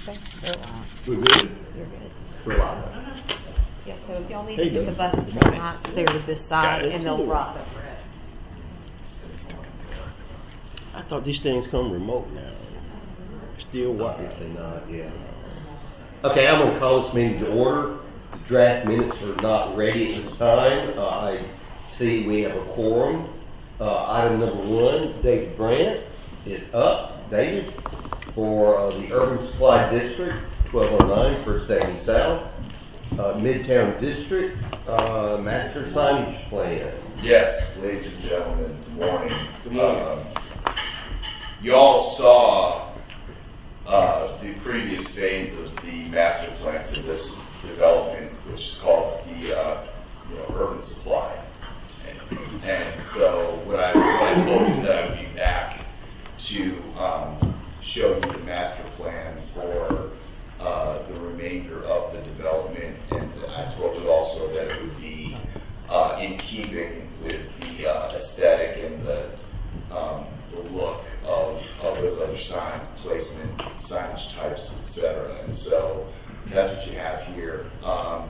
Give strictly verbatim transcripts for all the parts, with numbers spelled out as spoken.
Okay, you're live. We're good? You're good. We're live. Yeah, so if y'all need Hey, to hit the Dave. buttons for the lights there to this side, it. and they'll ride over it. I thought these things come remote now. Still wireless. Obviously not, yeah. Okay, I'm gonna call this meeting to order. The draft minutes are not ready at this time. Uh, I see we have a quorum. Uh, item number one, David Brandt is up. David, for uh, the Urban Supply District, twelve oh nine First Avenue South, uh, Midtown District, uh, Master Signage Plan. Yes, ladies and gentlemen, good morning. Good morning. Um, you all saw uh, the previous phase of the master plan for this development, which is called the uh, you know, Urban Supply. And, and so what I, what I told you is that I would be back to um, show you the master plan for uh, the remainder of the development, and I told you also that it would be uh, in keeping with the uh, aesthetic and the, um, the look of, of those other signs, placement, signage types, et cetera. And so that's what you have here. Um,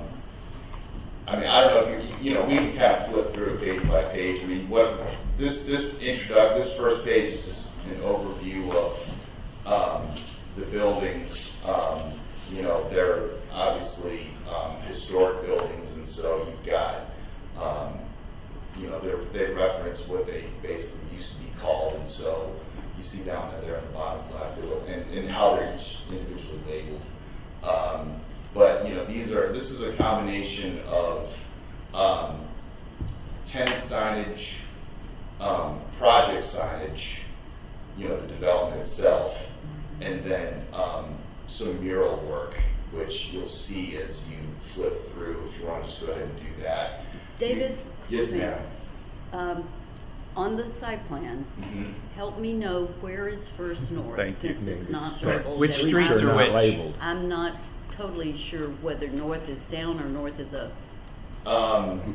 I mean, I don't know if you, you know, we can kind of flip through it page by page. I mean, what this this introduction, this first page is just an overview of um, the buildings. Um, you know, they're obviously um, historic buildings, and so you've got, um, you know, they reference what they basically used to be called, and so you see down there in the bottom left, and, and how they're each individually labeled. Um, But, you know, these are, this is a combination of um, tenant signage, um, project signage, you know, the development itself, and then um, some mural work, which you'll see as you flip through, if you want to just go ahead and do that. David? Yes, ma'am. Um, on the site plan, Mm-hmm. help me know where is First North, Thank you. since it's not Sure. labeled. Which and streets I'm are not- which? labeled. I'm not totally sure whether north is down or north is up. Um,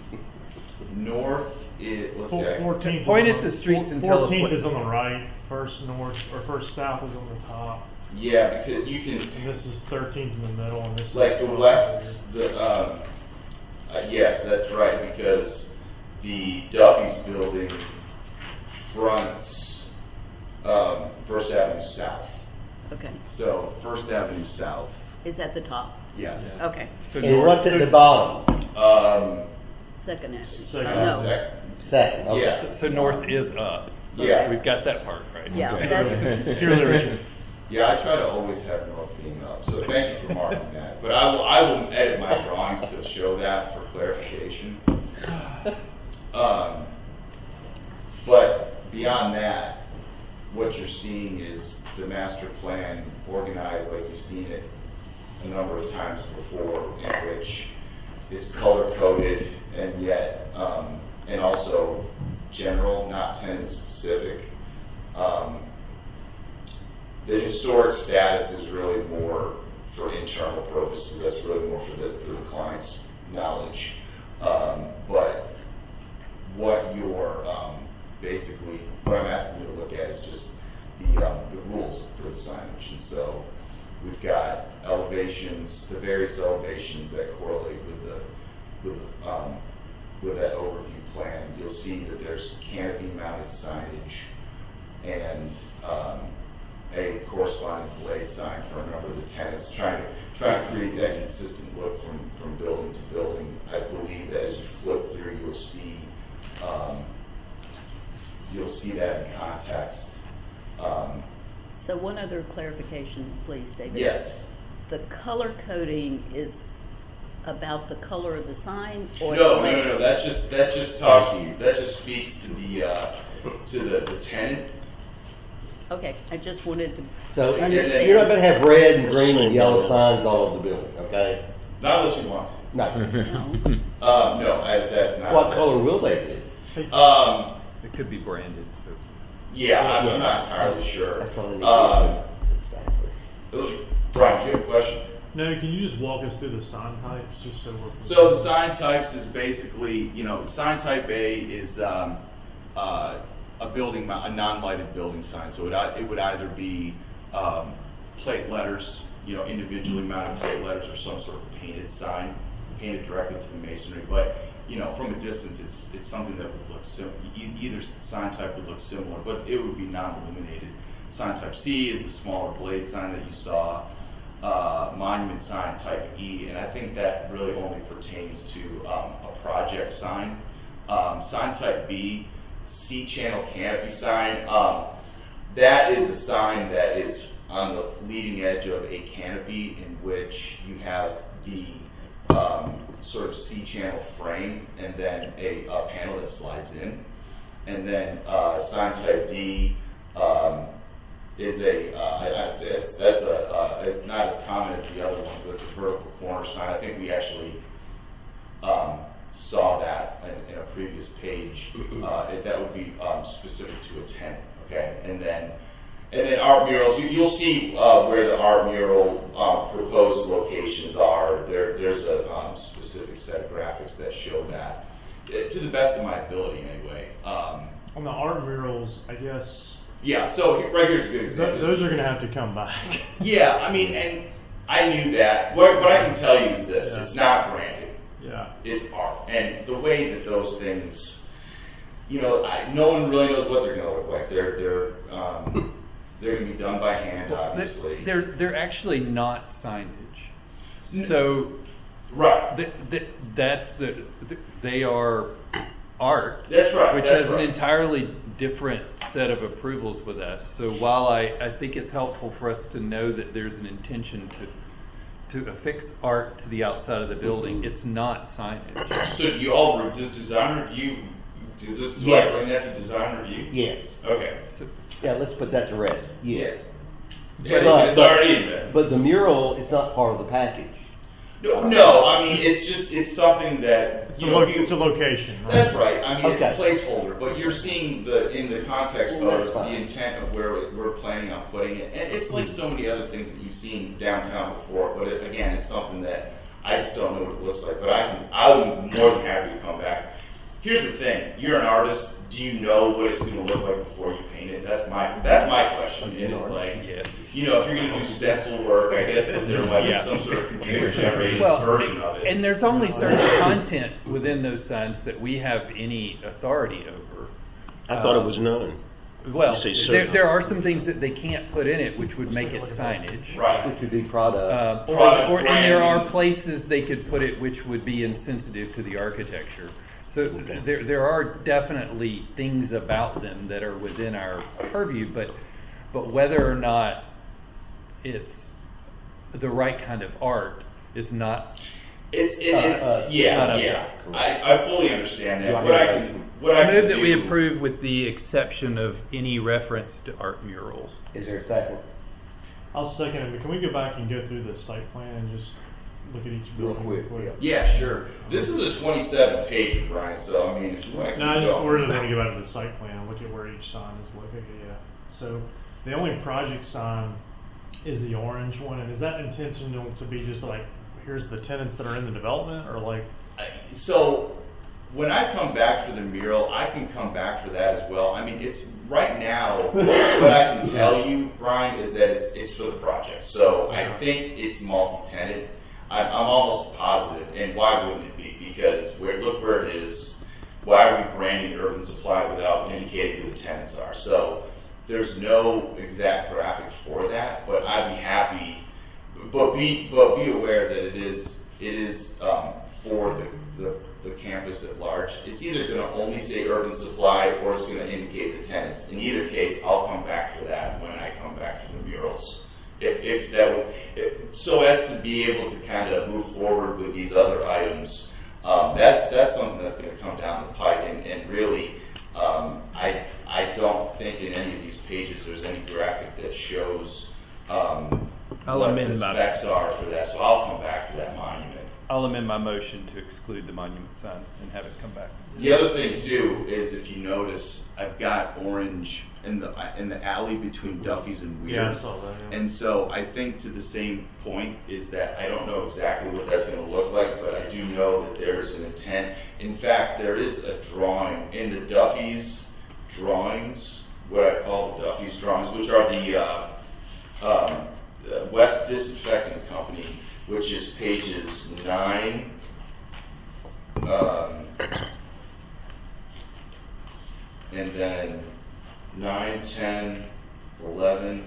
north is, let's see. I- Fourteenth. Point at the streets and tell us Fourteenth what- is on the right. First north or first south is on the top. Yeah, because you And can, this is thirteenth in the middle, and this like is the twelfth west, here. the, um, uh, yes, that's right, because the Duffy's building fronts, um, First Avenue South. Okay, So, First Avenue South, is at the top. yes. Okay, So And north, what's at the bottom? Um, second avenue. Second. Oh, no. sec- Second, okay. yeah, so north is up. So Yeah. we've got that part right. Yeah, Okay. that's- Purely original. yeah, I try to always have north being up, so thank you for marking that. But I will, I will edit my drawings to show that for clarification. Um, but beyond that, what you're seeing is the master plan organized like you've seen it a number of times before, in which it's color coded and yet, um, and also general, not tenant specific. Um, the historic status is really more for internal purposes. That's really more for the for the client's knowledge. Um, but what you're um, basically, what I'm asking you to look at is just the um, the rules for the signage. And so we've got elevations, the various elevations that correlate with the with um, with that overview plan. You'll see that there's canopy mounted signage and um, a corresponding blade sign for a number of the tenants, trying to trying to create that consistent look from, from building to building. I believe that as you flip through, you'll see um, you'll see that in context. Um, So one other clarification, please, David. yes. The color coding is about the color of the sign, or No, the no, no, no. legend? That just that just talks. That just speaks to the uh, to the, the tenant. Okay, I just wanted to So you're understand. you're not gonna have red and green and yellow signs all over the building, okay? Not unless you want to. No. No. Um, no, I, that's not. What color will they be? Um, It could be branded. So. yeah, I'm, I'm not entirely sure. That's what I need Um, to Exactly. ooh, Brian, do you have a question? No, can you just walk us through the sign types, just so we're. So the sign types is basically, you know, sign type A is um, uh, a building, a non-lighted building sign. So it, it would either be um, plate letters, you know, individually mounted plate letters or some sort of painted sign, painted directly to the masonry. But, you know, from a distance, it's it's something that would look sim- e- either sign type would look similar, but it would be non-illuminated. Sign type C is the smaller blade sign that you saw. Uh, monument sign type E, and I think that really only pertains to um, a project sign. Um, sign type B, C channel canopy sign. Um, that is a sign that is on the leading edge of a canopy in which you have the um, sort of C channel frame and then a, a panel that slides in. And then uh, sign type D um, is a, uh, I, I, it's, that's a, uh, it's not as common as the other one, but it's a vertical corner sign. I think we actually um, saw that in, in a previous page. Uh, it, that would be um, specific to a tent, okay? And then, and then art murals, you, you'll see uh, where the art mural um, proposed locations are. There, there's a um, specific set of graphics that show that, uh, to the best of my ability anyway. Um, On the art murals, I guess Yeah, so right here's a good th- example. those are going to have to come back. Yeah, I mean, and I knew that. What, what I can tell you is this: Yeah. it's not branded. Yeah. It's art, and the way that those things, you know, I, no one really knows what they're going to look like. They're they're um, they're going to be done by hand, obviously. They're they're actually not signage. So right. th- th- that's the th- they are art. That's right. Which that's has right. an entirely different set of approvals with us. So while I, I think it's helpful for us to know that there's an intention to to affix art to the outside of the building, it's not signage. So do you all does design review? Does this do Yes. I bring that to design review? Yes. Okay. So, Yeah, let's put that to rest. Yes. Yeah, But- it's already in there. But the mural is not part of the package. No, no, I mean it's just it's something that It's, you a, know, lo- you- it's a location, right? That's right. I mean, Okay. it's a placeholder, but you're seeing the in the context Well, of that's the fine. intent of where we're planning on putting it, and it's like so many other things that you've seen downtown before. But it, again, it's something that I just don't know what it looks like. But I can, I'm more than happy to come back. Here's the thing: you're an artist. Do you know what it's going to look like before you paint it? That's my that's my question. And it's like, yeah. you know, if you're going to do stencil work, I guess that there might Yeah. be some sort of computer generated Well, version of it. and there's only certain content within those signs that we have any authority over. I thought it was none. Well, You say there, certain. there are some things that they can't put in it, which would make it signage. right. Which would be product. Uh, or, Product or, and there are branding. places they could put it which would be insensitive to the architecture. So Okay. there, there are definitely things about them that are within our purview, but, but whether or not it's the right kind of art is not. It's it, Uh, it, uh, yeah not up yeah. there. I, I fully understand Do I that. What I hear a can motion? what I I can move that we do- approve with the exception of any reference to art murals. Is there a second? I'll second it, but can we go back and go through the site plan and just look at each Real building? quick, Yeah, sure. This is a twenty-seven page, Brian. So I mean, if you want to keep No, I just going. really want to go back to the site plan and look at where each sign is located, yeah. So the only project sign is the orange one, and is that intentional to be just like, here's the tenants that are in the development, or like, I- So when I come back for the mural, I can come back for that as well. I mean, it's right now. What I can tell you, Brian, is that it's it's for the project. So I think it's multi-tenant. I'm, I'm almost positive, and why wouldn't it be? Because where look where it is. Why are we branding Urban Supply without indicating who the tenants are? So there's no exact graphics for that, but I'd be happy. But be but be aware that it is it is um, for the, the the campus at large. It's either going to only say Urban Supply or it's going to indicate the tenants. In either case, I'll come back for that when I come back for the murals. If, if that would, if, so as to be able to kind of move forward with these other items, um, that's that's something that's going to come down the pike. And, and really, um, I I don't think in any of these pages there's any graphic that shows um, I'll what amend the my- specs are for that. So I'll come back for that monument. I'll amend my motion to exclude the monument sign and have it come back. The other thing too is if you notice, I've got orange in the in the alley between Duffy's and Weir. yeah, I saw that, yeah. And so I think to the same point is that I don't know exactly what that's going to look like, but I do know that there is an intent. In fact, there is a drawing in the Duffy's drawings, what I call the Duffy's drawings, which are the uh, um, uh, West Disinfecting Company, which is pages nine, um, and then nine, ten, eleven,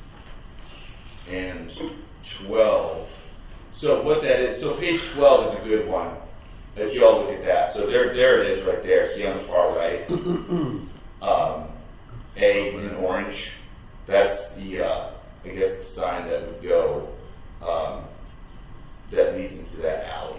and twelve. So what that is, so page twelve is a good one. If you all look at that, so there, there it is right there. See on the far right, um, A in orange. That's the, uh, I guess, the sign that would go, um, that leads into that alley.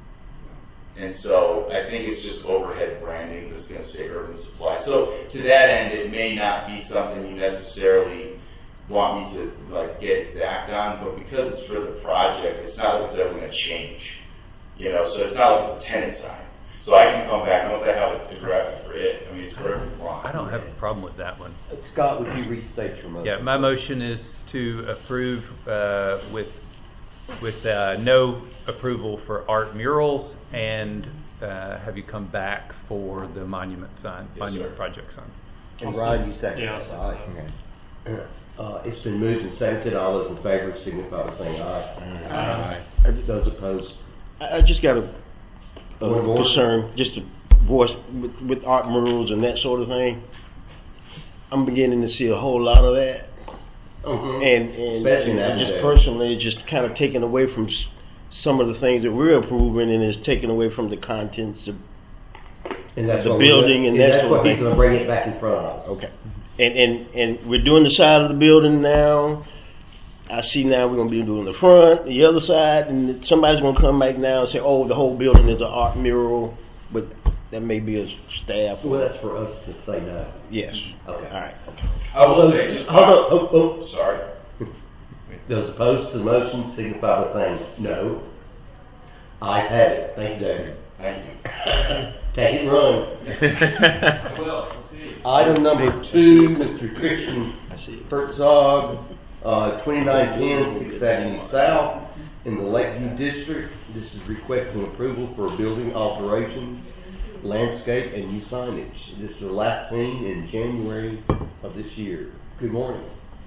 And so I think it's just overhead branding that's going to say Urban Supply. So to that end, it may not be something you necessarily want me to like get exact on, but because it's for the project, it's not like it's ever going to change. You know, so it's not like it's a tenant sign. So I can come back once I have the graphic for it. I mean, it's for every block. I don't have a problem with that one. Scott, would you restate your motion? Yeah, my motion is to approve uh, with with uh, no approval for art murals and uh, have you come back for the monument sign, Yes, monument sir. project sign. And Ryan, you second Yeah, this, I'll aye? second Okay. Uh, it's been moved and seconded. All those in favor signify by saying aye. Aye. Those opposed? I, I just got a, a Point of order? concern, just to voice with, with art murals and that sort of thing. I'm beginning to see a whole lot of that. Mhm. And, and, Especially and I nowadays. just personally just kind of taken away from s- some of the things that we're approving, and is taken away from the contents of And that's the what we're building gonna- and that that's sort what of he's thing. going to bring it back in front of us. Okay. And, and, and we're doing the side of the building now. I see now we're going to be doing the front, the other side, and somebody's going to come back now and say, oh, the whole building is an art mural, but that may be a staff. Well, that's for us to say no. Yes. Okay. All right. I will say just Hold on. Oh, oh. Sorry. Those opposed to the motion signify by saying no. Ayes have it. Thank you, David. Thank you. Take it and run. I will. We'll see. Item number two, Mister Christian I see. Herzog, uh, twenty-nine ten Sixth Avenue South in the Lakeview District. This is requesting approval for building alterations, landscape, and new signage. This was last seen in January of this year. Good morning.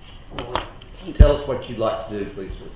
Tell us what you'd like to do, please, sir.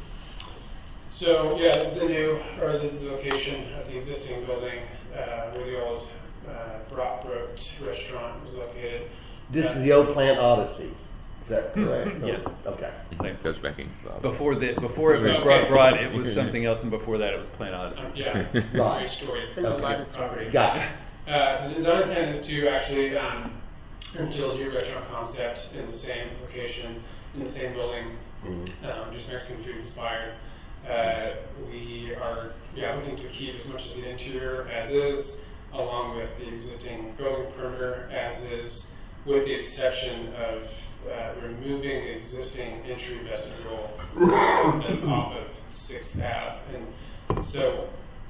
So, yeah, this is the new, or this is the location of the existing building uh, where the old uh, Brockbrook restaurant was located. This Uh, is the old Plant Odyssey. Is that correct? Yes. Okay. Same. Goes back in. Before the before it was Okay. brought, brought it was something else, and before that it was Plain Odyssey. Um, yeah, Right. great story. It's been a lot of Property. Got it. Uh, the design intent is to actually um, instill a new restaurant concept in the same location, in the same building, um, just Mexican food inspired. Uh, we are yeah, looking to keep as much of the interior as is, along with the existing building perimeter as is, with the exception of uh, removing the existing entry vestibule that's off of sixth Ave. And so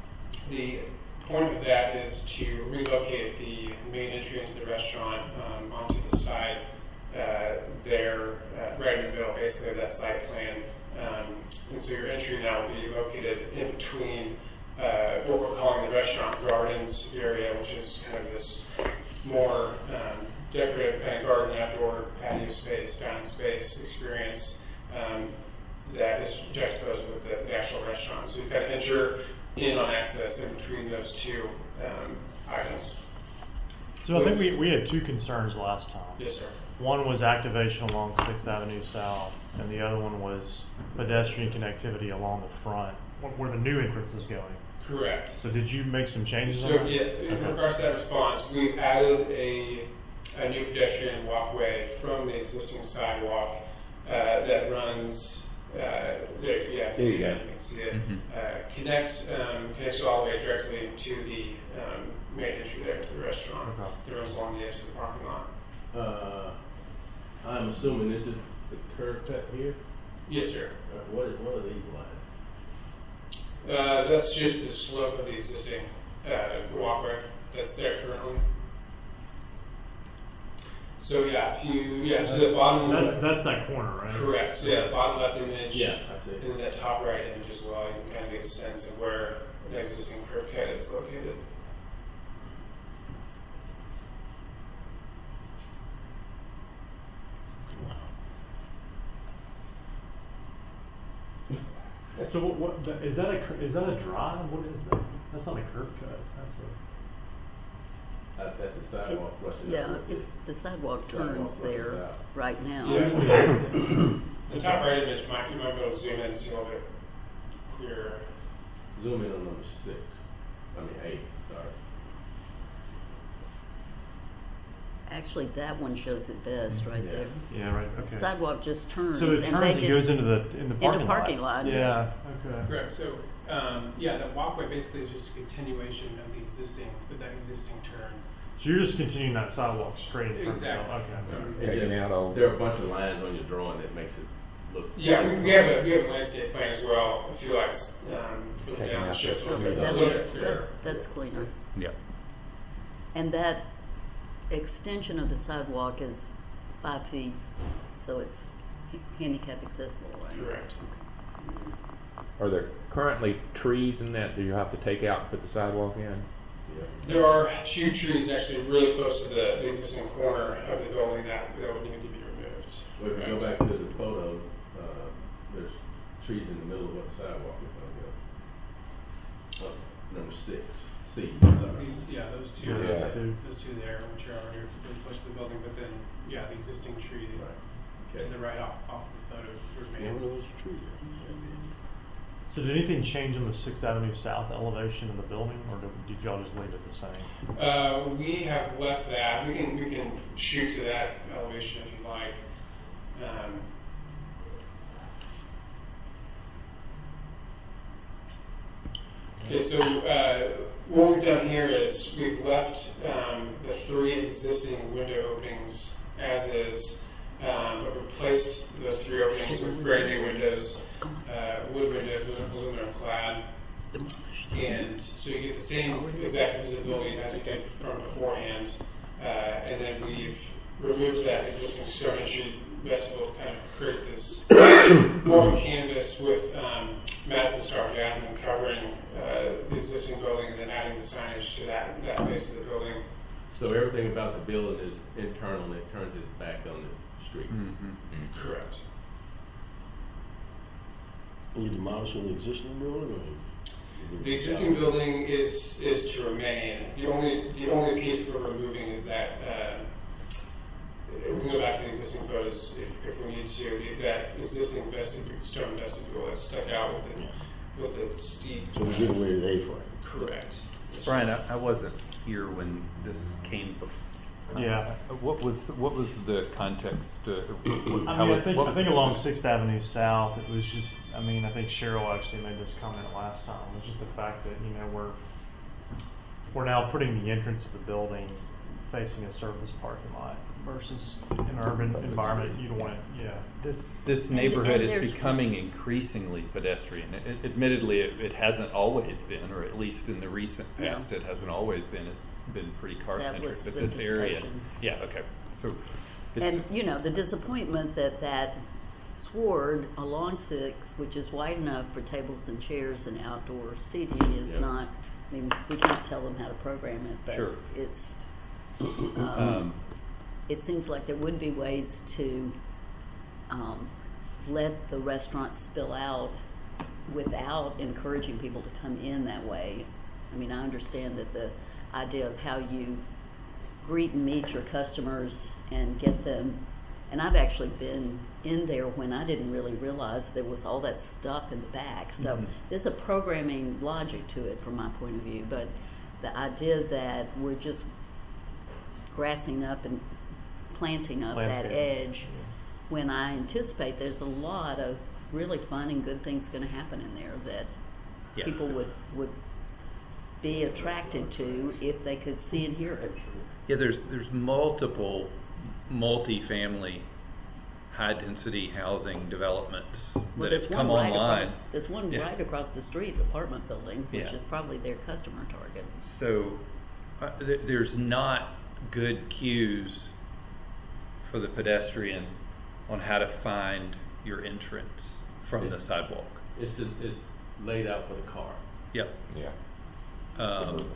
the point of that is to relocate the main entry into the restaurant um, onto the side uh, there, uh, right in the middle, basically of that site plan. Um, and so your entry now will be located in between uh, what we're calling the restaurant gardens area, which is kind of this more um, decorative kind of garden, outdoor patio space, dining space experience um, that is juxtaposed with the, the actual restaurant. So you kind of enter in on access in between those two um, items. So I think we, we had two concerns last time. Yes, sir. One was activation along Sixth Avenue South, and the other one was pedestrian connectivity along the front, wh- where the new entrance is going. Correct. So did you make some changes So on that? yeah, in Okay. regards to that response, we've added a, a new pedestrian walkway from the existing sidewalk uh, that runs. Uh, there, yeah, There you go. You can see it. Uh, connects um, connects all the way directly to the um, main entry there to the restaurant. Okay. That runs along the edge of the parking lot. Uh, I'm assuming this is the curb cut here. Yes, sir. Uh, what is, what are these lines? Uh, that's just the slope of the existing uh, walkway that's there currently. So yeah, if you yeah, so the bottom That's, that's that corner, right? correct. So yeah, the bottom left image, Yeah, I see. and then that top right image as well. You can kind of get a sense of where the existing curb cut is located. So what, what the- is that a cur- is that a drive? What is that? That's not a curb cut. That's a That, that's the sidewalk rushing. Yeah, out. it's, the sidewalk turns Sidewalk runs there out. right now. Yeah. The top right image might, you might be able to zoom in and see a little bit clearer. Zoom in on number six. I mean eight. Sorry. Actually, that one shows it best right Yeah. there. yeah, right. The Okay. sidewalk just turns. So it and turns they and did- goes into the in the parking parking lot. lot, Yeah. Okay. Correct. So, um, yeah, that walkway basically is just a continuation of the existing, with that existing turn. So you're just continuing that sidewalk straight in front Exactly. of the building. Okay. It Taking just- out all- There are a bunch of lines on your drawing that makes it look. Yeah, we, we have a we have a landscape plan as well. If you like, um, further Taking down, out it shows the- a little bit, a That little looks, bit clearer. that's, that's cleaner. Yeah. And that extension of the sidewalk is five feet, so it's h- handicap accessible, right? Correct. Are there currently trees in that, do you have to take out and put the sidewalk in? There are huge trees actually really close to the, the existing corner of the building that, that would need to be removed. Well, if you go back to the photo, uh, there's trees in the middle of what the sidewalk is going to go. Uh, number six, C. So Sorry. these, yeah, those two, Yeah, Yeah. those two. those two there, which are already really close to the building, but then, yeah, the existing tree Right. to Okay. the right off, off the photo Yeah, remains. one of those trees. So did anything change on the Sixth Avenue South elevation of the building, or did, did y'all just leave it the same? Uh, we have left that. We can we can shoot to that elevation if you like. Um, okay, so uh, what we've done here is we've left um, the three existing window openings as is, um, but replaced those three openings with brand new windows, uh, wood windows, aluminum clad. And so you get the same exact visibility as you did from beforehand. Uh, and then we've removed that existing stone entry vestibule to kind of create this more canvas with um, Madison Star Jasmine covering uh, the existing building and then adding the signage to that, that face of the building. So everything about the building is internal and it turns it back on the street. Mm-hmm. Correct. Are you demolishing the existing building, or? The existing building is is to remain. The only the only piece we're removing is that uh, we can go back to the existing photos if, if we need to. The, that existing vestibule, stone vestibule that's stuck out with the with the steep. So we're getting rid of the A-frame. Correct. Brian, I, I wasn't here when this came before. Yeah. Uh, What was, what was the context? Uh, what- I how mean, I was- think what I was think the- along Sixth Avenue South, it was just. I mean, I think Cheryl actually made this comment last time. It was just the fact that you know we're we're now putting the entrance of the building facing a surface parking lot versus an urban environment. You'd want, yeah. This, this neighborhood and is there's- becoming increasingly pedestrian. It- it- Admittedly, it, it hasn't always been, or at least in the recent Yeah. past, it hasn't always been. It's been pretty That car-centric, was but the this area, discussion. yeah, okay. So, it's, And, you know, the disappointment that that sward along Six, which is wide enough for tables and chairs and outdoor seating, is Yeah. not, I mean, we can't tell them how to program it, but Sure. it's, um, um, it seems like there would be ways to um, let the restaurant spill out without encouraging people to come in that way. I mean, I understand that the idea of how you greet and meet your customers and get them, and I've actually been in there when I didn't really realize there was all that stuff in the back. So Mhm. there's a programming logic to it from my point of view, but the idea that we're just grassing up and planting up that Landscaping. edge, when I anticipate there's a lot of really fun and good things going to happen in there that yeah. people would, would be attracted to if they could see and hear it. Yeah, there's there's multiple multi-family, high-density housing developments Well, that there's have one come right online. across, there's one Yeah. right across the street, apartment building, which Yeah. is probably their customer target. So uh, th- there's not good cues for the pedestrian on how to find your entrance from the It's- sidewalk. It's, just- it's laid out for the car. Yep. Yeah. Um,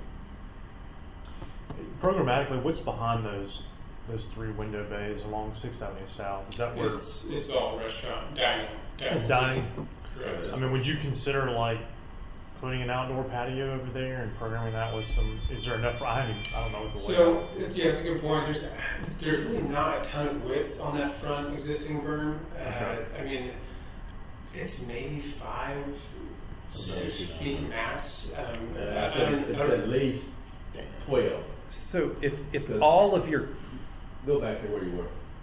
Programmatically, what's behind those those three window bays along Sixth Avenue South? Is that where It's, it's all restaurant dining. dining. it's dining? So Correct. it's mean, would you consider like putting an outdoor patio over there and programming that with some? Is there enough? I haven't. I don't know what the So, layout. it's, yeah, it's a good point. There's, there's really not a ton of width on that front existing berm. Uh, Okay. I mean, it's maybe five, six feet max. Um, Uh, I it's, don't- at, I it's don't- at least twelve. So if, if Does- all of your, Go back to where you were.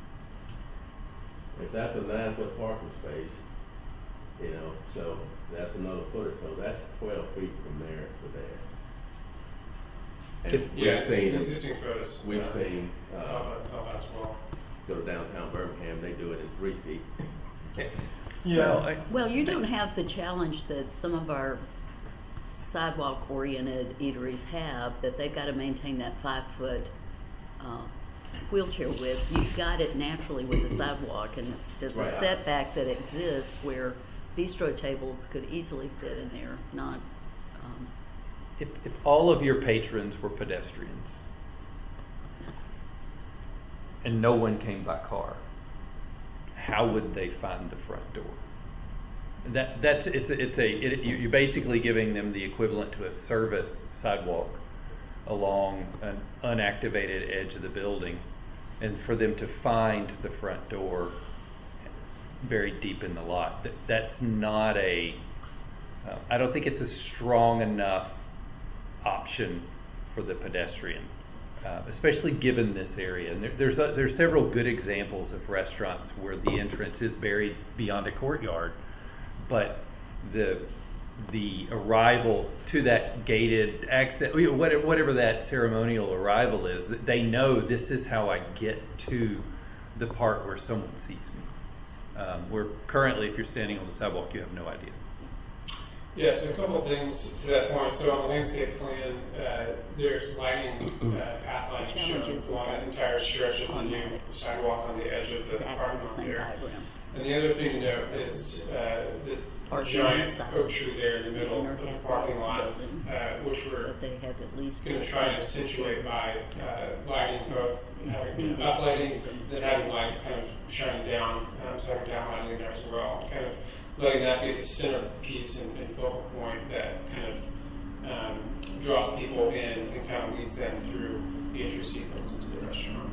If that's a nine foot parking space, you know, so that's another foot or so. That's twelve feet from there to there. And yeah, we've seen, the existing photos. we've uh, seen, uh, of, of that as well. go to downtown Birmingham, they do it in three feet. well, I- Well, you don't have the challenge that some of our sidewalk-oriented eateries have, that they've got to maintain that five-foot uh, wheelchair width. You've got it naturally with the sidewalk, and there's Right. a setback that exists where bistro tables could easily fit in there, not, um, if, if all of your patrons were pedestrians and no one came by car, how would they find the front door? That that's it's a, it's a it, you- you're basically giving them the equivalent to a service sidewalk along an unactivated edge of the building, and for them to find the front door very deep in the lot. That, that's not a uh, I don't think it's a strong enough option for the pedestrian, uh, especially given this area. And there, there's a, there's several good examples of restaurants where the entrance is buried beyond a courtyard, but the the arrival to that gated access, whatever, whatever that ceremonial arrival is, they know this is how I get to the part where someone sees me. Um, where currently, if you're standing on the sidewalk, you have no idea. Yeah, so a couple of things to that point. So on the landscape plan, uh, there's lighting, uh, path lighting shown Challenges along that entire stretch of the new sidewalk on the edge of the exactly parking the lot same there. diagram. And the other thing to note is uh, the Parking giant inside. oak tree there in the middle Inner of the cafe parking lot, building. uh, which we're But they have at least. going to try and accentuate by uh, lighting both, having See. uplighting, then having lights kind of shining down, um, so having down lighting in there as well, kind of letting that be the centerpiece and, and focal point that kind of um, draws people in and kind of leads them through the entry sequence into the restaurant.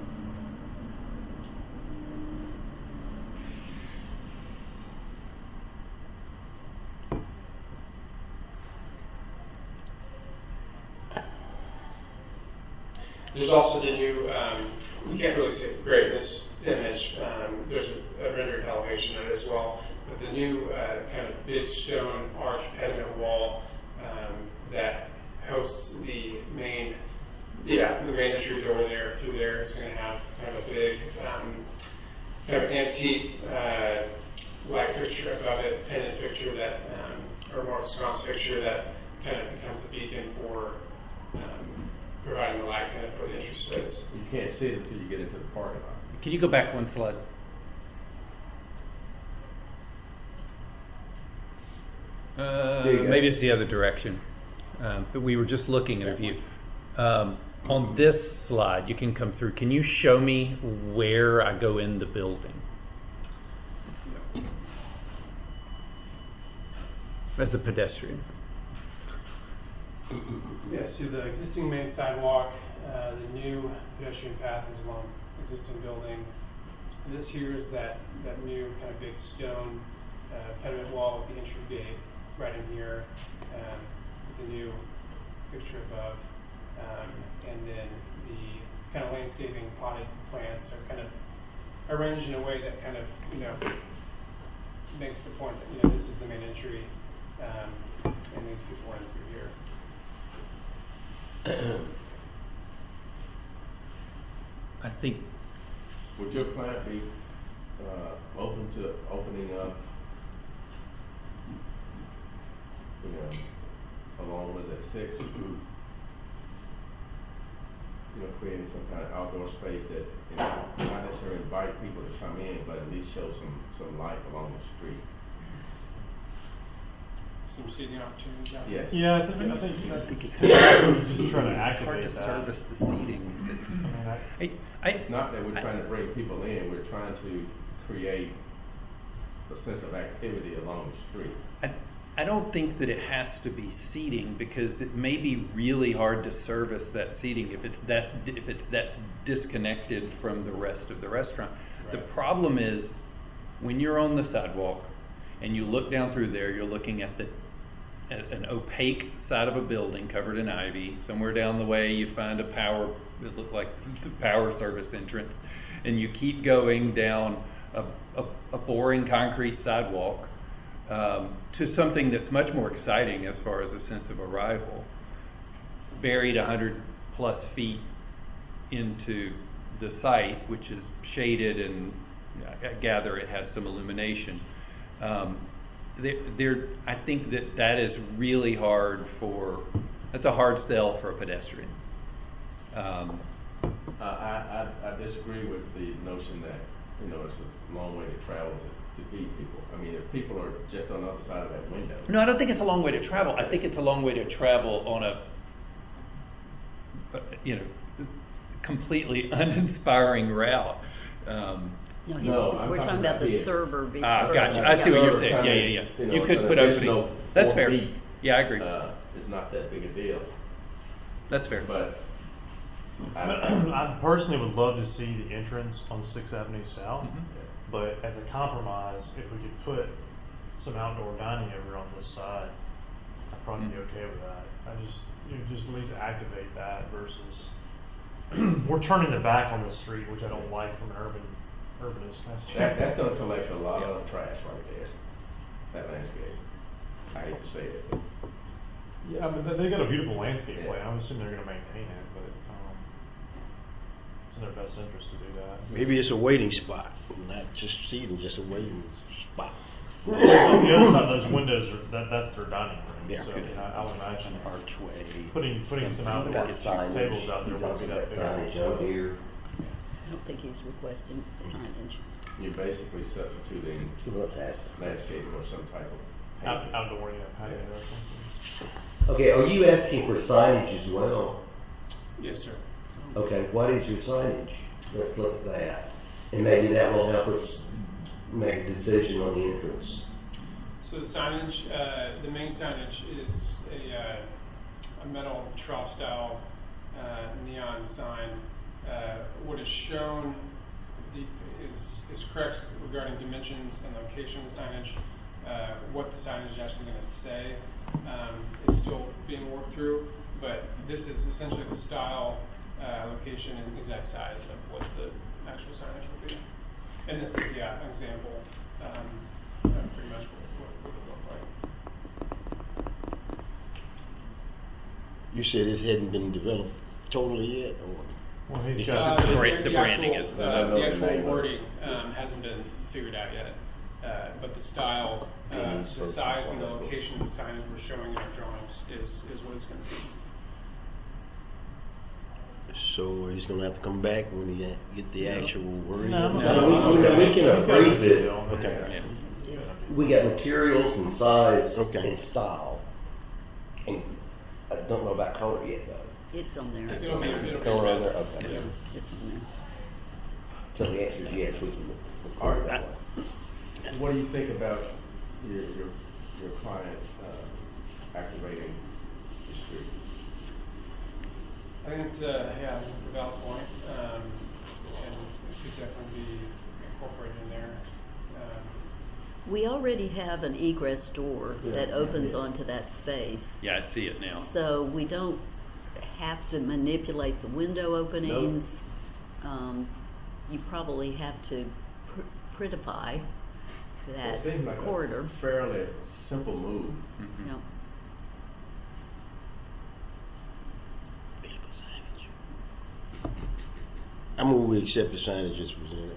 There's also the new, um, you can't really see it great in this image, um, there's a, a rendered elevation of it as well, but the new uh, kind of big stone arch pediment wall um, that hosts the main, yeah, the main entry door there, through there is going to have kind of a big, um, kind of antique uh, light fixture above it, pendant fixture that, um, or more sconce fixture that kind of becomes the beacon for um, providing the light kind of for the entry space. You can't see it until you get into the parking lot. Can you go back one slide? Uh, There you go. maybe it's the other direction. Um, but we were just looking at a view. Um, on this slide, you can come through. Can you show me where I go in the building? As a pedestrian. Yeah, so the existing main sidewalk, uh, the new pedestrian path is along existing building. This here is that, that new kind of big stone uh, pediment wall with the entry gate right in here, um, with the new fixture above, um, and then the kind of landscaping potted plants are kind of arranged in a way that kind of, you know, makes the point that, you know, this is the main entry, um, and these people run through here. I think Would your client be uh, open to opening up, you know, along with the six, you know, creating some kind of outdoor space that, you know, not necessarily invite people to come in, but at least show some, some light along the street? Some seating opportunities out Yes. Yeah, I think I think, I I think think it just trying to it's hard to activate that. service the seating. It's, I mean, I, I, I, It's not that we're trying to bring people in, we're trying to create a sense of activity along the street. I, I don't think that it has to be seating because it may be really hard to service that seating if it's that's if it's that's disconnected from the rest of the restaurant. The problem is when you're on the sidewalk and you look down through there, you're looking at the at an opaque side of a building covered in ivy. Somewhere down the way, you find a power. It looked like the power service entrance, and you keep going down a, a, a boring concrete sidewalk. Um, to something that's much more exciting as far as a sense of arrival, buried a hundred plus feet into the site, which is shaded and I gather it has some illumination. Um, there, there, I think that that is really hard for, that's a hard sell for a pedestrian. Um, Uh, I, I, I disagree with the notion that, you know, it's a long way to travel to, to feed people. I mean, if people are just on the other side of that window. No, I don't think it's a long way to travel. I think it's a long way to travel on a, you know, completely uninspiring route. Um, No, he's, No, I'm we're talking talking about about the here. server. Be- Ah, or- gotcha. I see what you're saying. Kind Yeah, of, yeah, yeah. you know, You could an put additional openings. That's four fair. feet, Yeah, I agree. Uh, it's not that big a deal, That's fair. but I, I personally would love to see the entrance on Sixth Avenue South, Mhm. but as a compromise, if we could put some outdoor dining over on this side, I'd probably be Mhm. okay with that. I just, you know, just at least activate that versus we're turning the back on the street, which I don't like from an urban urbanist. That's that, that's gonna collect a lot of trash right there, that landscape. I hate to say it, but Yeah, I mean, they- they got a beautiful landscape Yeah. plan. I'm assuming they're going to maintain it, but um, it's in their best interest to do that. Maybe it's a waiting spot, not just seating, just a waiting spot. On the other side of those windows, are, that, that's their dining room. Yeah. So I, mean, I, I would imagine Archway. putting putting some outdoor Got signage. tables out there He's won't be also that got big. signage out here. I don't think he's requesting signage. you're basically substituting What's that? landscape or some type of Out, painting. outdoor, yeah, patio or something. Okay, are you asking for signage as well? Yes, sir. Okay, what is your signage? Let's look at that. And maybe that will help us make a decision on the entrance. So the signage, uh, the main signage is a, uh, a metal trough style uh, neon sign. Uh, what is shown the, is, is correct regarding dimensions and location of the signage. Uh, what the signage is actually going to say um, is still being worked through, but this is essentially the style, uh, location, and exact size of what the actual signage will be. And this is, yeah, an example, um, of pretty much what, what it would look like. You said it hadn't been developed totally yet, or? Well, he's Yeah. got Uh, the, brand- the branding actual, is- uh, I don't know the the actual name of it. wording um, hasn't been figured out yet, uh, but the style, uh, Any the sorts size, of and the wonderful. location of the signage we're showing in our drawings is is what it's going to be. So he's gonna have to come back when he uh, get the actual wording. No, No, we- we- we can He's got approve a it. detail. Okay. Yeah. We got materials and size Okay. and style. And I don't know about color yet though. It's on there. It'll be, it'll be Color on red. there? Okay. It's on there. So the answer is yes, we can All record right. that one. What do you think about your, your, your client, uh, activating the street? I think it's a yeah, it's a valid point, um, and it should definitely be incorporated in there. Um, We already have an egress door that Yeah. opens Yeah. onto that space. Yeah, I see it now. So we don't have to manipulate the window openings. Um, you probably have to pr- prettify that It seems like corridor. a fairly simple move. Mhm. You know. I move we accept the signage as presented.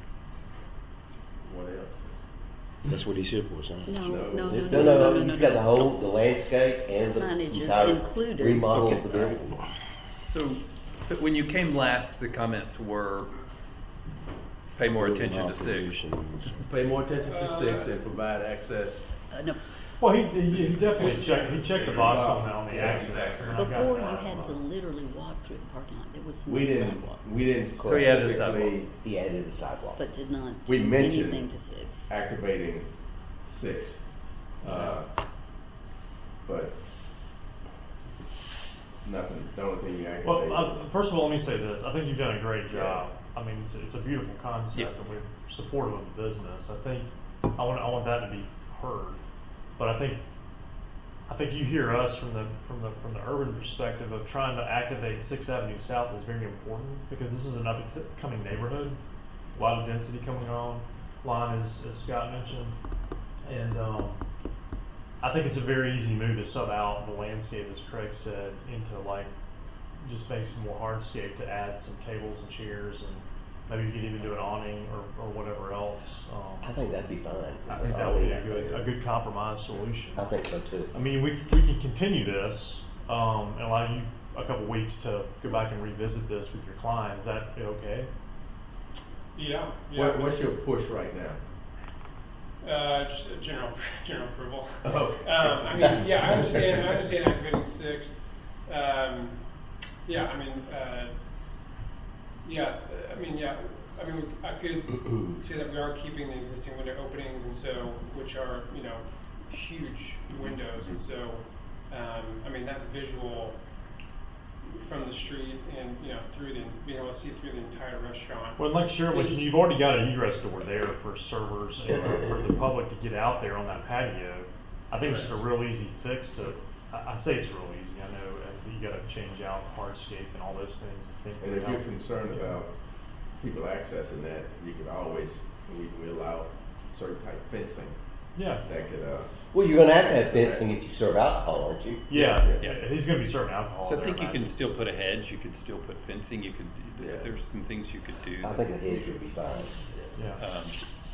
What else? That's what he's here for, son. No, No. no, no, No, no, no, no, no, no, he's got the no. whole, the landscape and the Signage is entire included. remodel Okay. of the building. So, but when you came last, the comments were pay more attention to six. Pay more attention to Uh, six and provide access. Uh, no, Well, he, he, he definitely checked. He checked the box on that on the Yeah. access. and I've got before that you on had the- to literally walk through the parking lot. There was no We didn't, sidewalk, we didn't So he added a specifically He added a sidewalk. but did not We do mentioned- anything to six. activating six. Uh, but nothing, the only thing you activate. Well, uh, first of all, let me say this. I think you've done a great job. I mean, it's, it's a beautiful concept, Yeah. and we're supportive of the business. I think I want I want that to be heard. But I think I think you hear us from the from the from the urban perspective of trying to activate Sixth Avenue South is very important because this is an upcoming neighborhood, a lot of density coming on line as, as Scott mentioned, and um, I think it's a very easy move to sub out the landscape, as Craig said, into like just make some more hardscape to add some tables and chairs, and maybe you could even do an awning or, or whatever else. Um, I think that'd be fine. I think that would be a good, a good compromise solution. I think so too. I mean, we, we can continue this um, and allow you a couple weeks to go back and revisit this with your client. Is that okay? Yeah. yeah. What, what's your push right now? Uh, just a general general approval. Oh. Um, I mean, yeah, I understand. I understand activating six. Um, yeah, I mean, uh, yeah, I mean, yeah, I mean, I could say that we are keeping the existing window openings, and so which are you know huge windows, and so um, I mean that visual from the street and you know through the being able to see through the entire restaurant. Well, like Cheryl mentioned, you've already got an egress door there for servers and for the public to get out there on that patio. I think it's just a real easy fix to. I, I say it's real easy. I know uh, you got to change out hardscape and all those things. I think And if that you're help. concerned Yeah. about people accessing that, you could always, we, we allow certain type fencing Yeah. that could, uh. Well, you're gonna have to have fencing if you serve alcohol, aren't you? Yeah, Yeah. yeah. He's going to be serving alcohol. So I there, think you imagine. can still put a hedge, you could still put fencing, you could, Yeah. there's some things you could do. I think a hedge would be fine. Yeah. Um,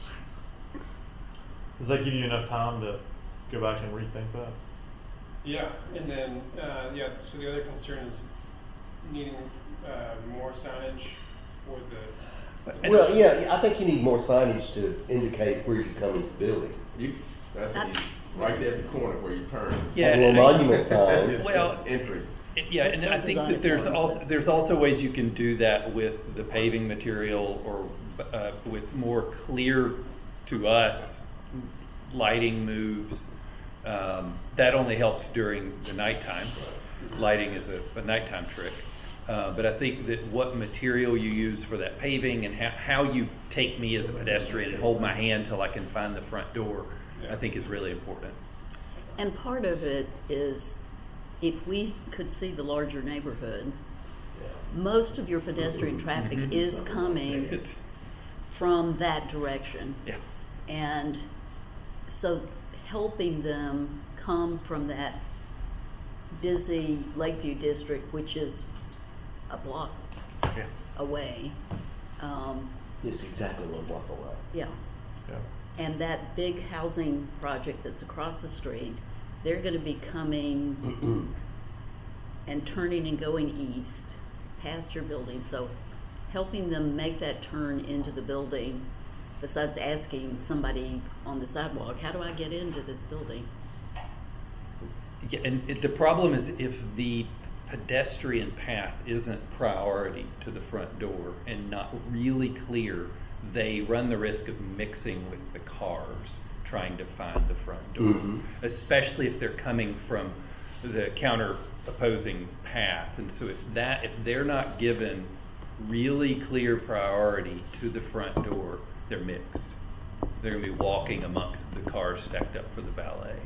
Does that give you enough time to go back and rethink that? Yeah, and then uh, yeah. So the other concern is needing uh, more signage for the. Well, yeah, I think you need more signage to indicate where you come into the building. You, that's easy. Right there at the corner where you turn. Yeah, A little and- monument sign. It's Well- just entry. Yeah, Let's and not I think design that it there's for also them. there's also ways you can do that with the paving material or uh, with more clear to us lighting moves. Um, that only helps during the nighttime. Lighting is a, a nighttime trick. Uh, but I think that what material you use for that paving and how, how you take me as a pedestrian and hold my hand till I can find the front door, I think is really important. And part of it is if we could see the larger neighborhood, most of your pedestrian traffic Mhm. is coming It's, from that direction. yeah. And so helping them come from that busy Lakeview district, which is a block Yeah. away, um, It's exactly one block away. yeah. Yeah. And that big housing project that's across the street, they're going to be coming and turning and going east past your building. So helping them make that turn into the building, besides asking somebody on the sidewalk, how do I get into this building? Yeah, and it, the problem is if the pedestrian path isn't priority to the front door and not really clear, they run the risk of mixing with the cars trying to find the front door, Mhm. especially if they're coming from the counter opposing path. And so if that if they're not given really clear priority to the front door, they're mixed. They're going to be walking amongst the cars stacked up for the valet.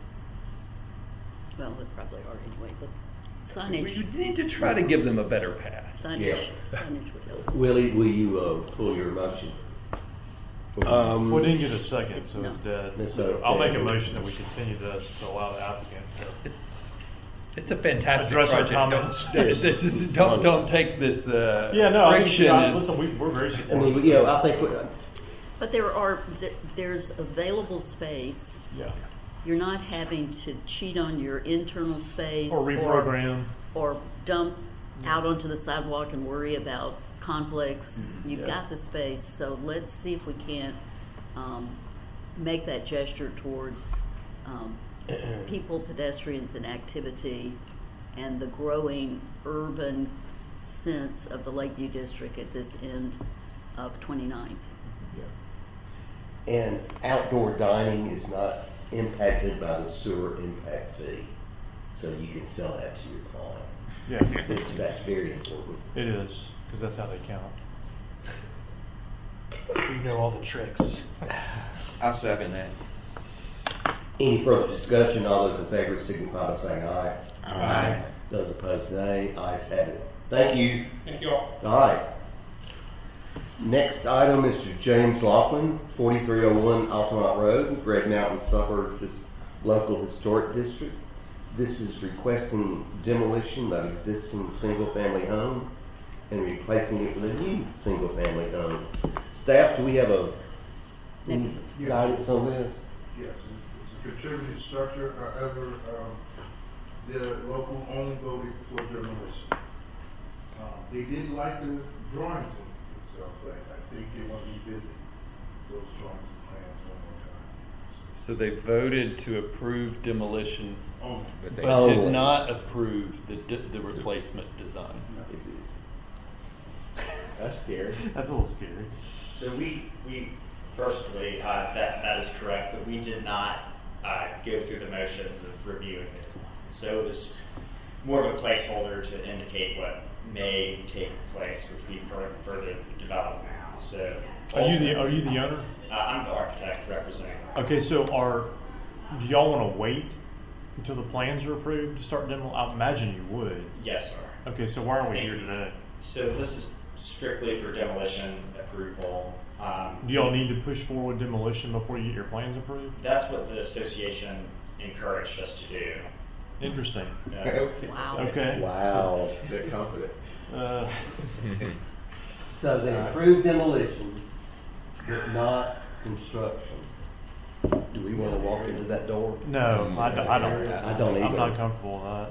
Well, they probably are anyway, but We signage, need to try to give them a better path. signage, Yeah. signage would help. Willie, will you uh, pull your motion? Um, Well, it didn't get a second, so No. it's dead. It's So okay. I'll make a motion that we continue this to allow the applicant to. It's a fantastic Address our project. comments. Don't, this is- don't don't take this uh, Yeah, no, I friction I- as listen, we, we're very I supportive. mean, you know, I think, we- But there are, th- there's available space. Yeah. You're not having to cheat on your internal space. Or reprogram. Or dump out onto the sidewalk and worry about conflicts. Mm-hmm. You've Yeah. got the space, so let's see if we can't um, make that gesture towards um, people, pedestrians, and activity, and the growing urban sense of the Lakeview District at this end of twenty-ninth. and outdoor dining is not impacted by the sewer impact fee. So you can sell that to your client. Yeah, That's, that's very important. it is, because that's how they count. You know all the tricks. I second that. Any further discussion? All those in favor signify by saying aye. Aye. Those opposed, nay. Ayes have it. Thank you. Thank you all. All right. Next item, Mister James Laughlin, forty-three oh one Altamont Road, Red Mountain Suburbs Local Historic District. This is requesting demolition of existing single-family home and replacing it with a new single-family home. Staff, do we have a any Yes. guidance on this? Yes, it's a contributed structure, however, um, the local only voted for demolition. Um, they didn't like the drawings in itself, but I think they want to revisit those drawings and plans one more time. So they voted to approve demolition, Only. But they but Oh. did not approve the, di- the replacement design. That's scary. That's a little scary. So we, we firstly, uh, that, that is correct, but we did not uh, go through the motions of reviewing the design. So it was more of a placeholder to indicate what may take place, which we further, further develop now. So Are you the Are you the owner? Uh, I'm the architect representing. Okay, so are do y'all want to wait until the plans are approved to start demo? I imagine you would. Yes, sir. Okay, so why are we Thank here you. today? So this is strictly for demolition approval. Um, Do y'all need to push forward demolition before you get your plans approved? That's what the association encouraged us to do. Interesting. Uh, Wow. Okay. Wow. They're confident. Uh, So they approved demolition, but not construction. Do we want to walk into that door? no, I don't. I don't. I don't I'm either. not comfortable with that.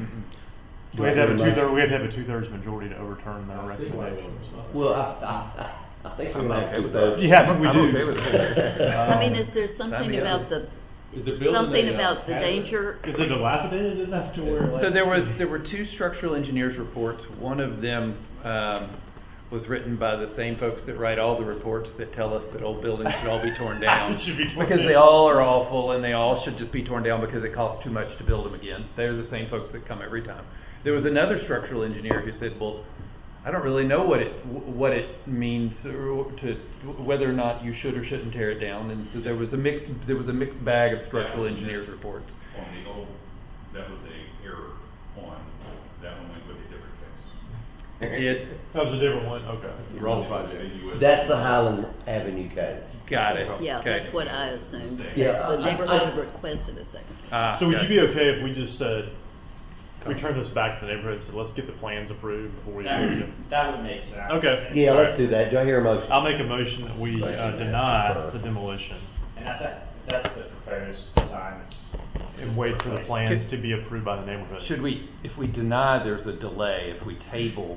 Do We I had to have a hear a two motion? thirds. We had to have a two thirds majority to overturn their I see why they recommendations. Well, I, I, I think we're I'm going to okay have with to that. vote. Yeah, I think we I'm do. okay with that. I mean, is there something me up. about the, Is the building something a, uh, about the hazard? danger? Is it dilapidated enough to where? Like, So there was there were two structural engineers reports. One of them um, was written by the same folks that write all the reports that tell us that old buildings should all be torn down Should be torn because down. they all are awful and they all should just be torn down because it costs too much to build them again. They're the same folks that come every time. There was another structural engineer who said, "Well, I don't really know what it what it means or to whether or not you should or shouldn't tear it down." And so there was a mix there was a mixed bag of structural engineers reports. On the old, that was a error on, that one went with a different case. It did. That was a different one. Okay. The wrong project. That's the Highland Avenue case. Got it. Yeah, Okay. that's what I assumed. Yeah, The I- neighborhood I- had requested a second. Ah, So would got you it. be okay if we just said we turn this back to the neighborhood? So let's get the plans approved before we That, approve them. that would make sense. Okay. Yeah, All let's right. do that. Do I hear a motion? I'll make a motion that we uh, deny the demolition And I think that's the proposed design. That's and wait for the plans to be approved by the neighborhood. Should we, if we deny, there's a delay. If we table,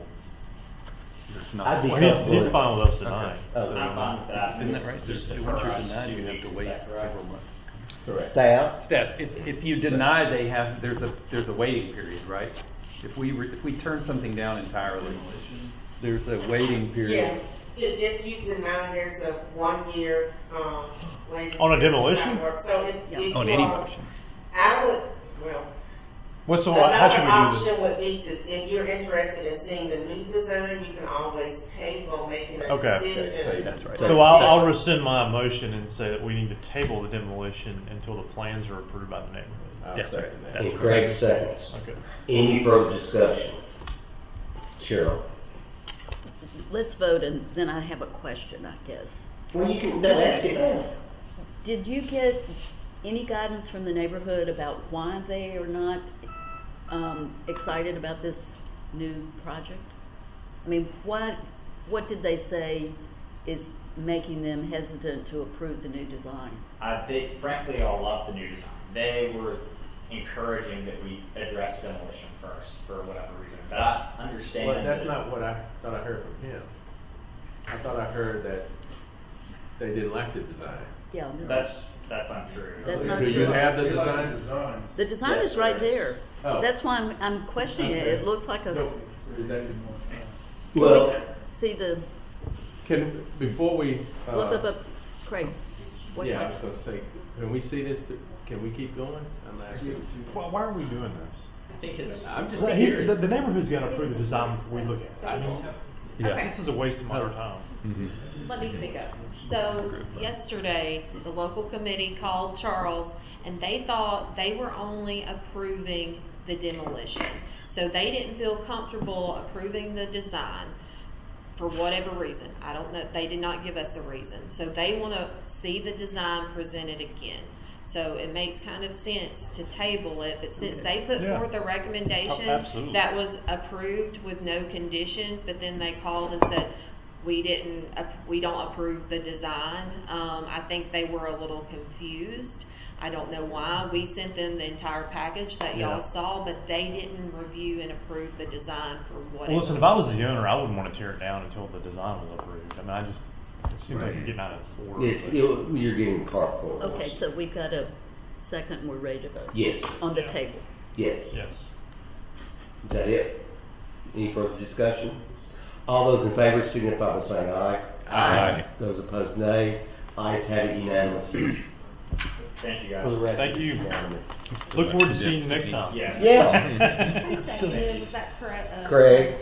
there's not. I'd be Well, he's, comfortable he's fine with us denying. Okay. I'm fine with that. Isn't that right? Just Just defer once you're us denied, two you have weeks, to is wait that correct? several months. Correct. Staff? Steph, if, if you deny, they have, there's a, there's a waiting period, right? If we, re- if we turn something down entirely, there's a waiting period. Yeah, if, if you deny, there's a one-year, um, waiting On a period demolition? to work. So if, Yeah. if On you any are- motion. I would, well, What's the how should another we do this? option would be to, if you're interested in seeing the new design, you can always table making a Okay. decision. That's right. So I'll, I'll rescind my motion and say that we need to table the demolition until the plans are approved by the neighborhood. I'll Yes, second that. that's And Craig seconds. Okay. Any further discussion? Cheryl? Let's vote, and then I have a question, I guess. Well, you can, no, ask it now. Did you get any guidance from the neighborhood about why they are not um, excited about this new project? I mean, what what did they say is making them hesitant to approve the new design? Uh, they frankly all love the new design. They were encouraging that we address demolition first for whatever reason. But I understand. Well, that's that- not what I thought I heard from him. I thought I heard that they didn't like the design. Yeah, That's that's untrue. That's not Do you true. have the They like the design? designs. the design Yes, is right there is. there. Oh. That's why I'm, I'm questioning it. Okay. It looks like a. No, is that, Well, See the can, before we, look up, uh, up, Craig. What- Yeah, I was gonna say, can we see this, but can we keep going? I'm asking. Why, why are we doing this? I think it's. I'm just Well, he's- curious. the, the neighborhood's got to approve the design before we look at it. I mean, Yeah. this is a waste of our time. Mm-hmm. Let me speak up. So yesterday, the local committee called Charles, and they thought they were only approving the demolition. So they didn't feel comfortable approving the design for whatever reason. I don't know. They did not give us a reason. So they want to see the design presented again. So it makes kind of sense to table it, but since they put Yeah. forth a recommendation Oh, absolutely. that was approved with no conditions, but then they called and said, we didn't, ap- we don't approve the design. Um, I think they were a little confused. I don't know why. We sent them the entire package that y'all Yeah. saw, but they didn't review and approve the design for whatever. Well, listen, if I was the owner, I wouldn't want to tear it down until the design was approved. I mean, I just, it seems like you're getting out of order. It's, you're, you're getting cart for it. Okay, so we've got a second, and we're ready to vote. Yes. On the table. Yes. Yes. Is that it? Any further discussion? All those in favor signify by saying aye. Aye. Those opposed, nay. Ayes have it unanimously. Thank you For the guys. record, Thank you. unanimous. Look forward to seeing you next time. Yes. Yeah. Who seconded? Was that correct? Uh, Craig.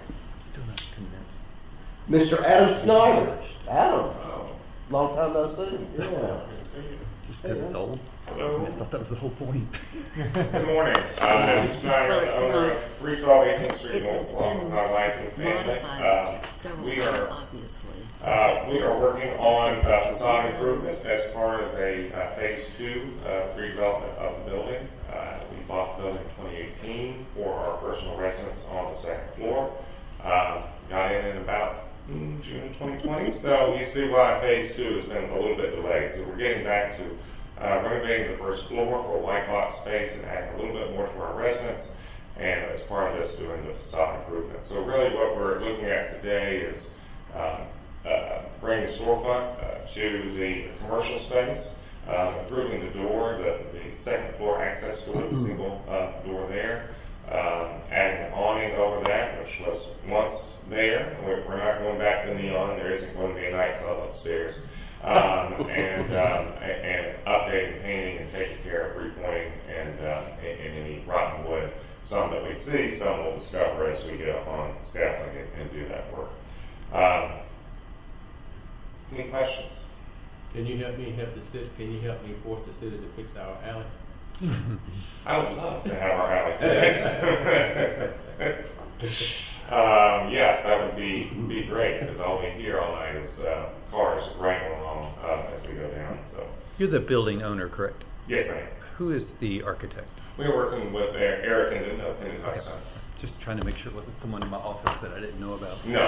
Mister Adam Snyder. Adam. Long time no see. Yeah. Just because it's old. Hello. I thought that was the whole point. Good morning. Uh, I'm Snyder, the owner of three twelve eighteenth Street, It's- it's North, been my wife and family. modified Uh, several we times, are obviously. uh, we are working on uh, facade improvement as part of a uh, phase two uh, redevelopment of the building. Uh, we bought the building in twenty eighteen for our personal residence on the second floor. Uh, got in in about mm, June twenty twenty. So you see why phase two has been a little bit delayed. So we're getting back to uh, renovating the first floor for a white box space and adding a little bit more to our residence. And as part of this, doing the facade improvement. So really what we're looking at today is um, uh, bringing the storefront uh, to the commercial space, um, improving the door, the, the second floor access door, the single uh, door there, um, adding an awning over that, which was once there. We're, we're not going back to the neon. There isn't going to be a nightclub upstairs. Um, and, um, and updating, painting, and taking care of repointing and, uh, and, and any rotten wood. Some that we see, some we'll discover as we get up on scaffolding and, and do that work. Um, any questions? Can you help me help the city, can you help me force the city to fix our alley? I would love to have our alley fixed. um, yes, that would be be great because all we hear all night is uh, cars rattling along uh, as we go down. So You're the building owner, correct? yes, I am. Who is the architect? We're working with Eric and of Pendant Hudson. Just trying to make sure it wasn't someone in my office that I didn't know about. No.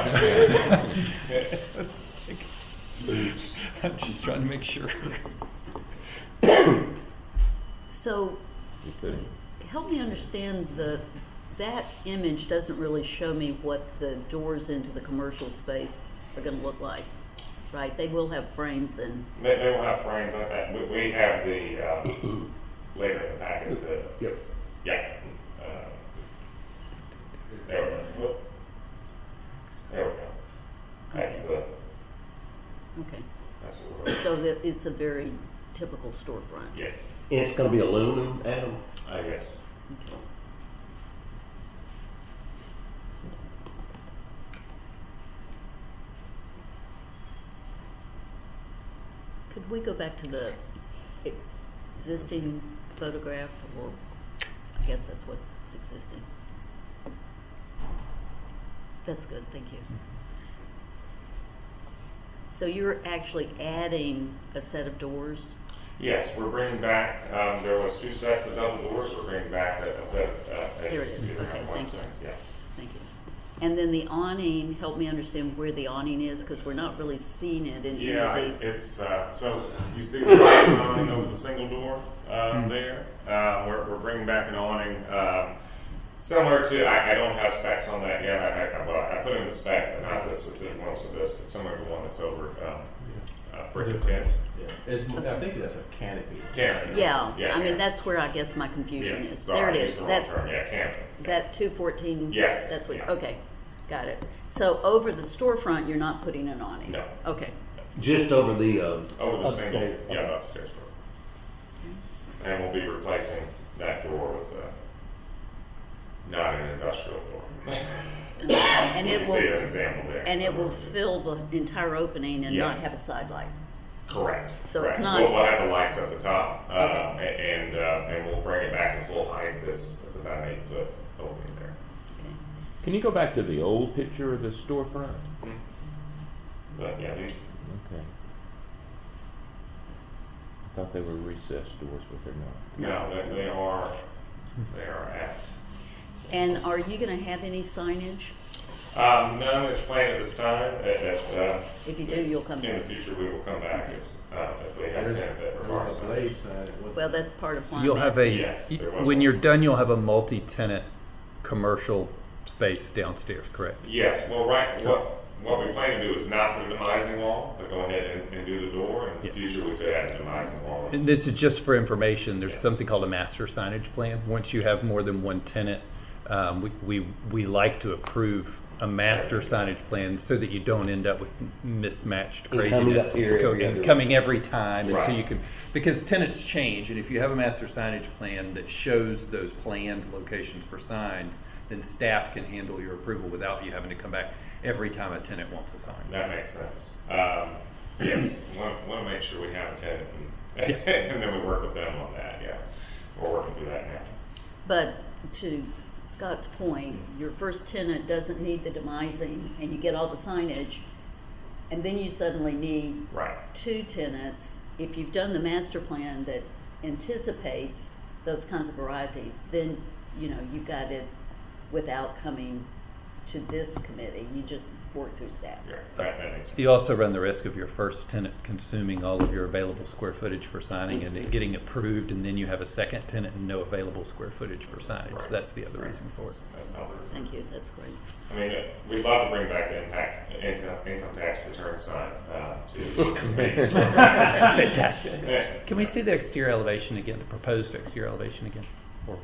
I'm just trying to make sure. So, help me understand the, that image doesn't really show me what the doors into the commercial space are gonna look like, right? They will have frames and, They, they will have frames on that. We, we have the, um, later in the package, the, Yep. yeah. Uh, there we go. Whoop. There we go. That's the, okay. that's what we're, So that it's a very typical storefront. yes, And it's going to be aluminum, Adam? I guess. Okay. Could we go back to the existing photograph, or I guess that's what's existing? That's good, thank you. So you're actually adding a set of doors? Yes, we're bringing back, um, there was two sets of double doors, we're bringing back a, a set, uh. There it is. Okay, thank you. Yeah. Thank you. And then the awning, help me understand where the awning is, because we're not really seeing it in Yeah, any of these. it's, uh, so you see the awning over the single door, um, there. Uh, we're, we're bringing back an awning, um, similar to, I, I don't have specs on that yet. I, I, well, I put in the specs, but not the specific ones for this, but similar to the one that's over, um, uh, brick tent. Yeah. It's, I think that's a canopy. Canopy. Yeah, Yeah, I mean, yeah. that's where I guess my confusion Yeah, is. sorry, There I it used is. the wrong That's, term. Yeah, canopy. that two fourteen? Yes, That's what, yeah. okay, got it. So over the storefront, you're not putting an awning? No. Okay, Just over the, uh. Over the single, upstairs. yeah, upstairs door. And we'll be replacing that door with a, not an industrial door. And You it can will, see an example there. and it will fill the entire opening and not Yes. have a side light. Correct. So it's correct. not- We'll, we'll have the lights at the top, uh, Okay. and, uh, and we'll bring it back to full height. This is about an eight foot opening there. Can you go back to the old picture of the storefront? But yeah, these, Okay. I thought they were recessed doors, but they're not. no, they, they are, they are at. And are you gonna have any signage? Um, none is planned at this time. At, at, uh, If you do, you'll come in back. the future, we will come back if, uh, if we have There's, tenant that requires there's a sign. blade sign. at one- Well, that's part of why I'm You'll have a, asking. Yes, there was when one. you're done, you'll have a multi-tenant commercial space downstairs, correct? Yes, well, right, what, what we plan to do is not put a demising wall, but go ahead and, and do the door. In the future, we could add a demising wall. And this is just for information, there's something called a master signage plan. Once you have more than one tenant, um, we, we, we like to approve a master signage plan so that you don't end up with mismatched And coming craziness. up here Go- every and other- coming every time, and so Right. you can, because tenants change, and if you have a master signage plan that shows those planned locations for signs, then staff can handle your approval without you having to come back every time a tenant wants a sign. That makes sense. Um, yes, want, want to make sure we have a tenant, and, and then we work with them on that, yeah. We're working through that now. But to Scott's point, your first tenant doesn't need the demising and you get all the signage, and then you suddenly need Right. two tenants. If you've done the master plan that anticipates those kinds of varieties, then, you know, you got it without coming to this committee. You just work through staff. Yeah, that, that makes sense. You also run the risk of your first tenant consuming all of your available square footage for signing and it getting approved, and then you have a second tenant and no available square footage for signage. Right. That's the other reason for it. That's how we're. Thank you, that's great. I mean, uh, we'd love to bring back the impact, income, income tax return sign, uh, to committees. Fantastic. Can we see the exterior elevation again, the proposed exterior elevation again? Or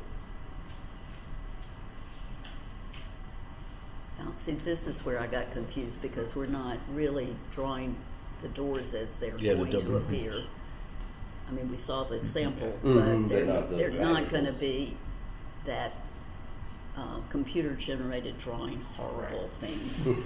Now, see, this is where I got confused because we're not really drawing the doors as they're Yeah, the going to double- appear. I mean, we saw the sample, Mhm, but they're they're, not the they're not values. gonna be that, uh, computer-generated drawing horrible thing.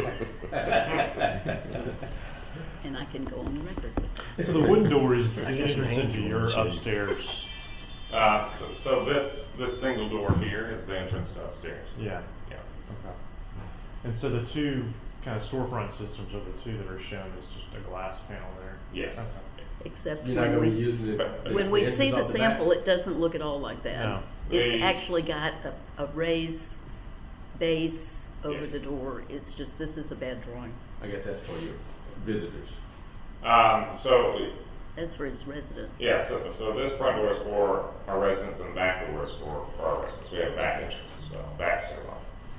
And I can go on the record with that. So the wooden door is the I guess entrance hand into door your is- upstairs. Uh, so, so this, this single door here is the entrance to upstairs. Yeah. Yeah. Okay. And so the two kind of storefront systems are the two that are shown as just a glass panel there. Yes. Okay. Except You're not when gonna we, be using it. But- when the we entrance see off the back? sample, it doesn't look at all like that. No. It's They- actually got a, a raised base over Yes. the door. It's just, this is a bad drawing. I guess that's for your visitors. Um, so, That's for his residents. yeah, so, so this front door is for our residents and the back door is for, for our residents. We have a back entrance as well, back stairwell.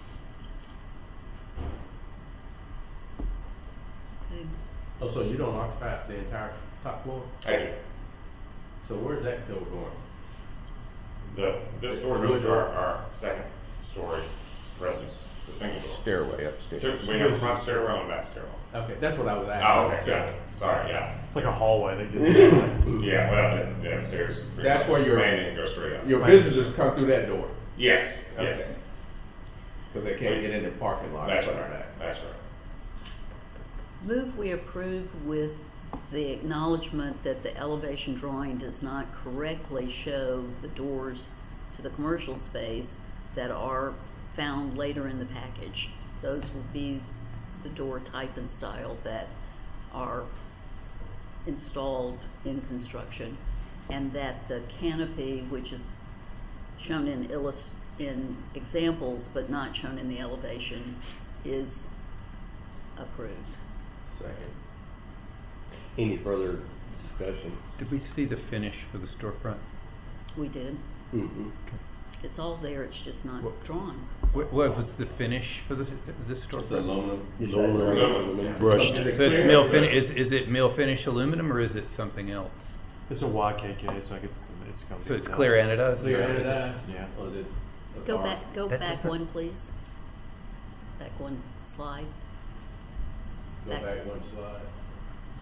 Okay. Oh, so you don't occupy the entire top floor? I do. So where's that door going? The, this door goes to our, our second story residence, the single door. Stairway upstairs. So we have a front stairwell and a back stairwell. Okay, that's what I was asking. Oh, okay, got it. Sorry, yeah. It's like a hallway that gets. Yeah, well, the, the upstairs. That's where your- landing goes straight up. Your visitors come through that door? Yes, Okay. yes. Because they can't get in the parking lot. That's like right, that. that's right. Move we approve with the acknowledgement that the elevation drawing does not correctly show the doors to the commercial space that are found later in the package. Those will be the door type and style that are installed in construction, and that the canopy, which is shown in illus in examples but not shown in the elevation, is approved. Second. Any further discussion? Did we see the finish for the storefront? We did. Mm-hmm. It's all there, it's just not What- drawn. What, what was the finish for the, this storefront? It's aluminum. Aluminum brushed. So it's mill fin- is, is it mill finish aluminum or is it something else? It's a Y K K, so I guess it's going to So it's clear anodized? Clear or is it- anodized? Yeah. Or is it? Go or- back, go That back doesn't- one, please. Back one slide. Go back. back one slide.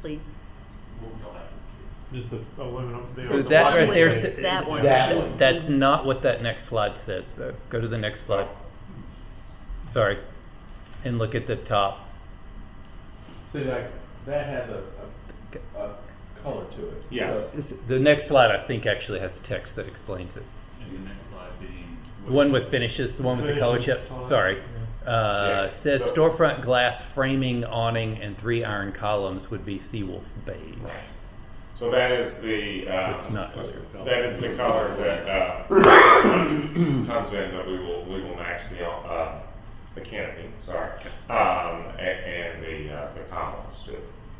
please? Just the aluminum. The So that right there, That s- that one. That one. that's not what that next slide says, though. Go to the next slide. Sorry. And look at the top. See, like, that has a, a, a color to it. Yes. This- The next slide, I think, actually has text that explains it. And the next slide being. The one with finishes, the one with the color Finishes, chips. color. Sorry. Uh, Yes. says So- storefront glass framing, awning, and three iron columns would be Seawolf beige. So that is the, uh, It's not clear. that is the color that, uh, comes in, that we will, we will match the, uh, the canopy, sorry, um, and, and the, uh, the columns too.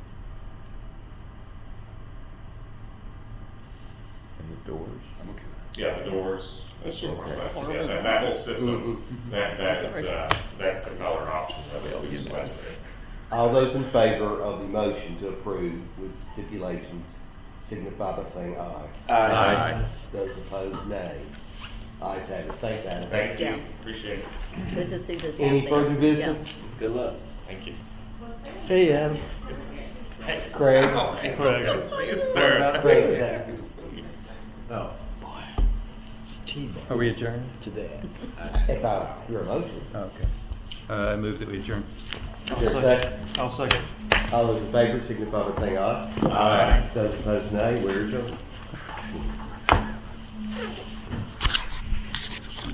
And the doors. Yeah, the doors. It's the just storefront a glass, horrible yeah, that, that whole color. system, that, that is, uh, that's the color option that we use. All those in favor of the motion to approve with stipulations signify by saying aye. Aye. Those opposed, nay. Ayes have it. Thanks, Adam. Thank you, Yeah. appreciate it. Good to see this Any happening. further business? Yeah. Good luck. Thank you. Hey, Adam. Craig? Craig. Craig, Zach. Oh. T-bone Are we adjourned? to that. If I, your motion. Okay. Uh, I move that we adjourn. I'll Is there a second. second? I'll second. All those in favor signify by saying aye. Aye. Those opposed, nay. We're adjourned.